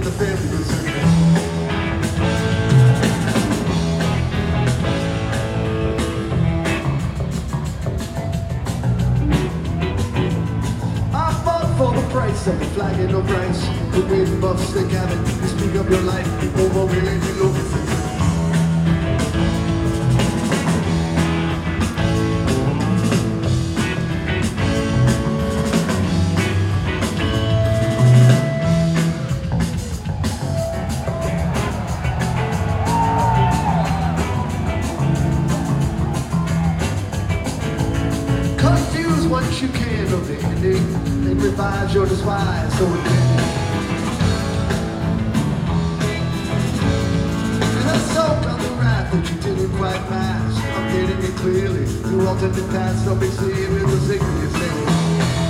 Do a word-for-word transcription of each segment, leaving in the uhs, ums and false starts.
the family concern. For the price of the flag and no price, the wind buffs the cabin. You speak of your life, over willing to look at it. Confuse what you can of the ending. And revise your despise so it can. And I soak on the wrath that you didn't quite mask. I'm getting it clearly. Your alternate paths don't be seen with the sickness in it.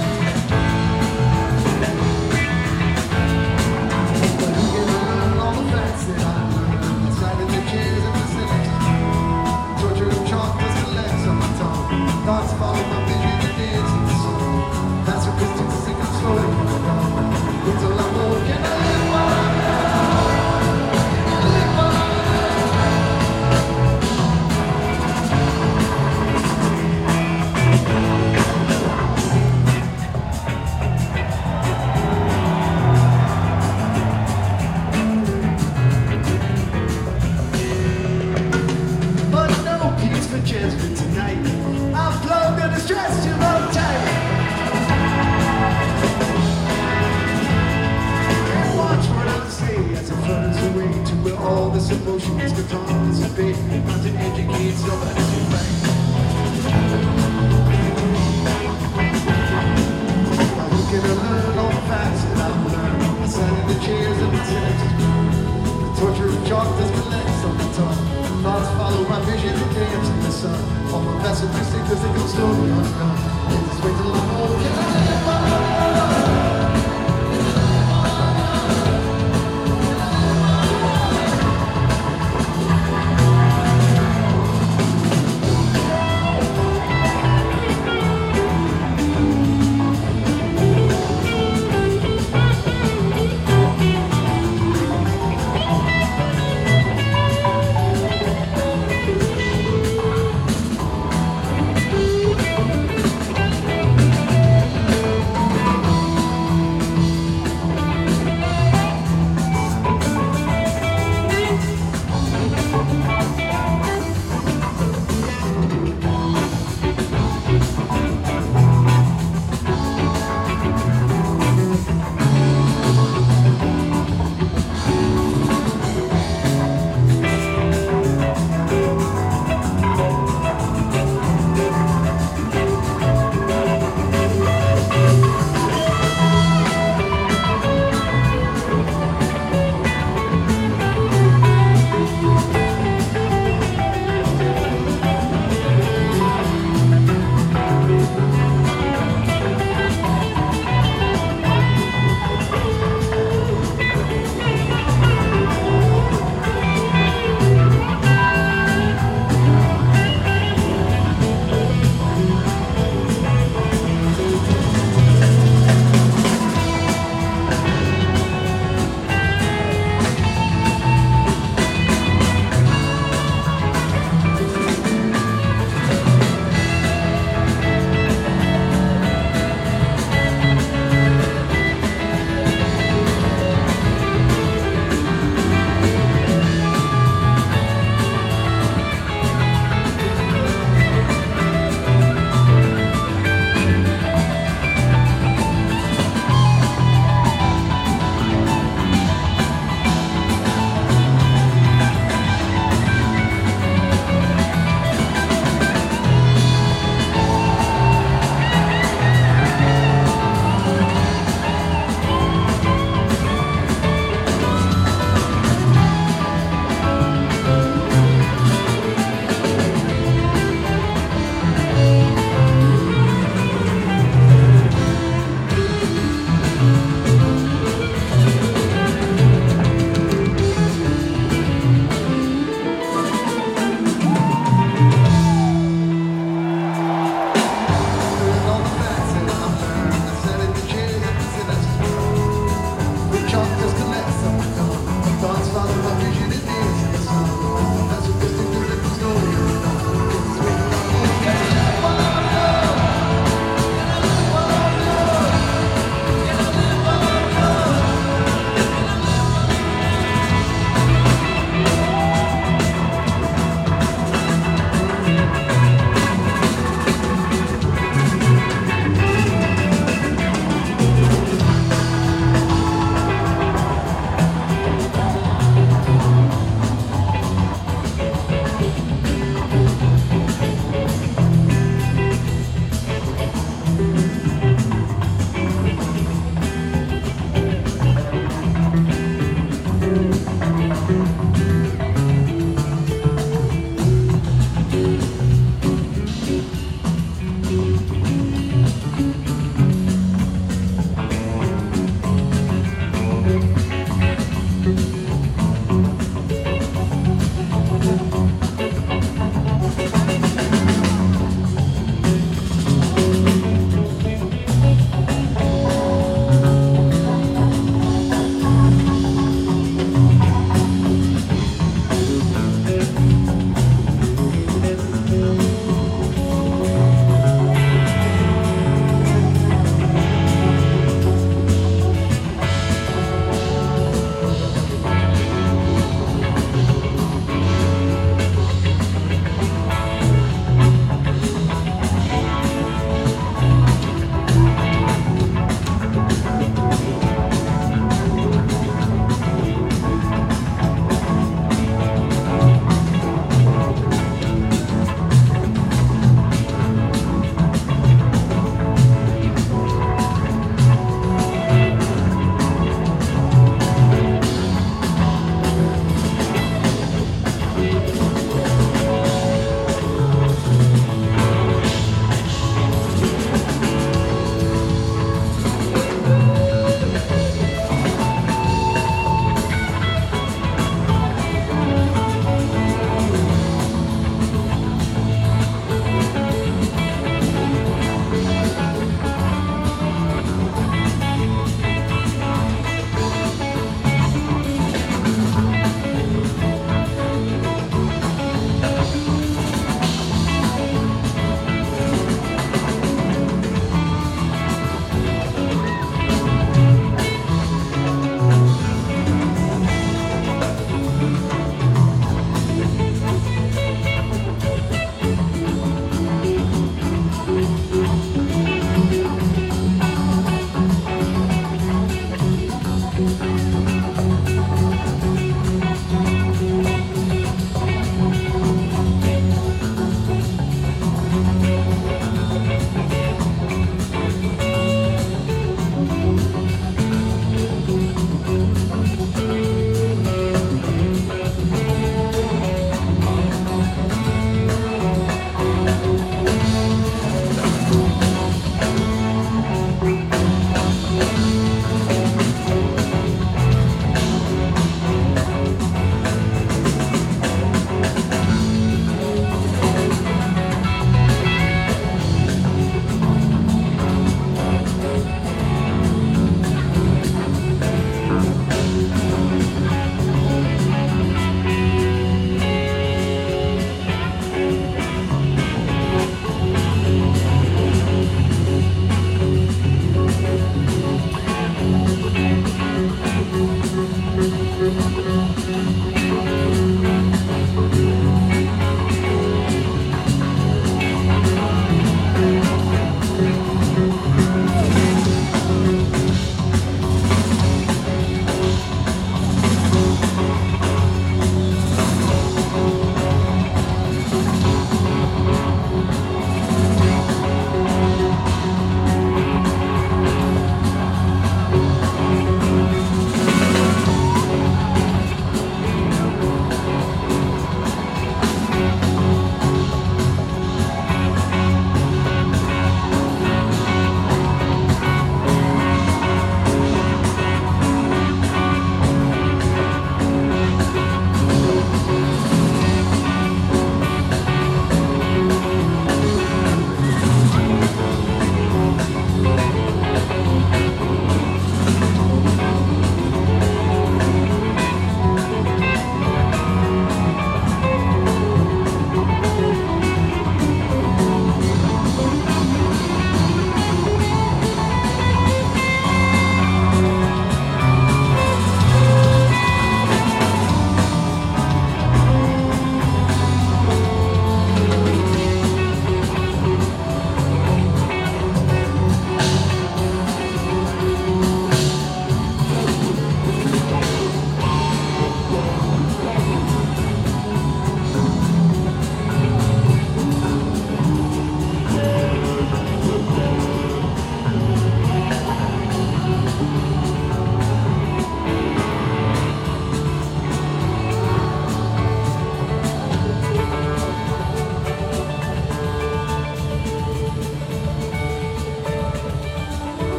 But who can learn all the facts that I learned? Inside of the chairs and the sentence. Torture of chalk does collect on my tongue. Thoughts follow my vision and dance in the song. That's what this is. Until I'm walking, I live but no peace for judgment tonight. I'm plugged and distressed, you know, tight. As it flows away to where all this emotion is controlled, it's a bait, not to educate somebody to fight. Now who can I learn all the facts that I've learned? I sat in the chairs of the senses. The torture of chalk does collect on the tongue. Thoughts follow my vision and dance in the sun. All my pessimistic physical story undone.